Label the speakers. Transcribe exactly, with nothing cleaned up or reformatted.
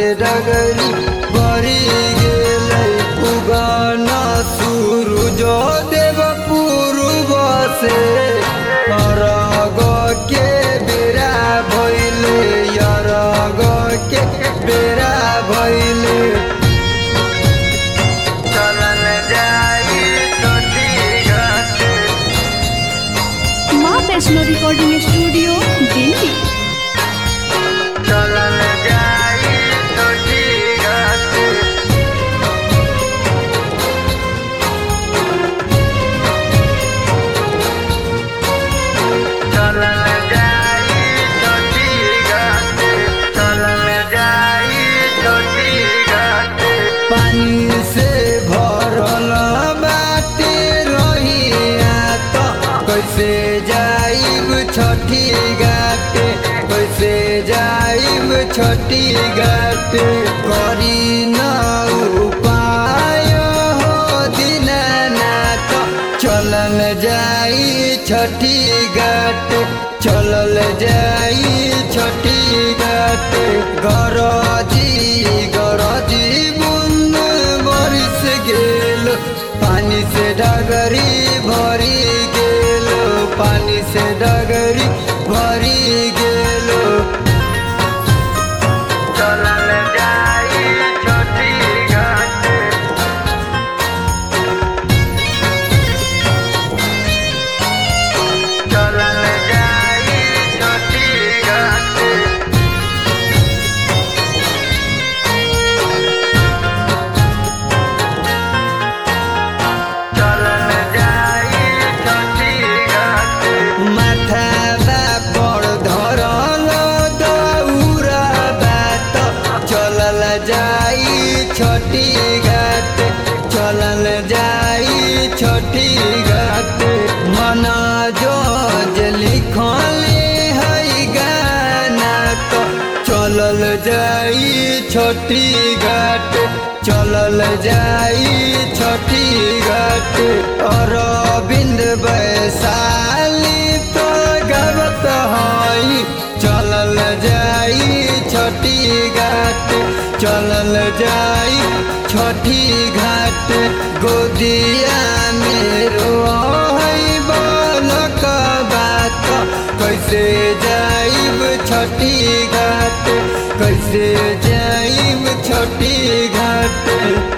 Speaker 1: डगरी भरी गेलै उगन सूरुज देव पूर्व से अरग के बेरा भइले अरग के बेरा भइले चलन जाई छठी घाटे
Speaker 2: माँ वैष्णो रिकॉर्डिंग स्टूडियो दिल्ली।
Speaker 1: चलन जाई छठी घाटे चलन जाई छठी घाटे चलन जाई छठी घाटे पानी से भरल बाटे रहिया त कैसे जाइब छठी घाटे कैसे जाइब छठी घाटे करी न उपाय हो दीनानाथ चलन जाई छठी घाटे चलल जाई छठी घाटे गरजी गरजी बुन बरिस गेल पानी से डगरी भरी गेल पानी से डगरी भरी गेल चलल जाई छठी घाटे चलल जाई छठी घाटे चलन जाई छठी घाटे माथा पर धरल दौरा बात चलल जाई छठी घाटे चलल जाई छठी घाटे मन जोज लिखले है गाना तो चलल जाई छठी घाटे चलल जाई छठी घाटे अरविंद वैशाली तो गवत हई चलल जाई छठी घाटे चलल जाई छठी घाटे गोदिया मेरो हई बालक बात कैसे जाइब छठी घाटे कैसे जाइब छठी घाटे।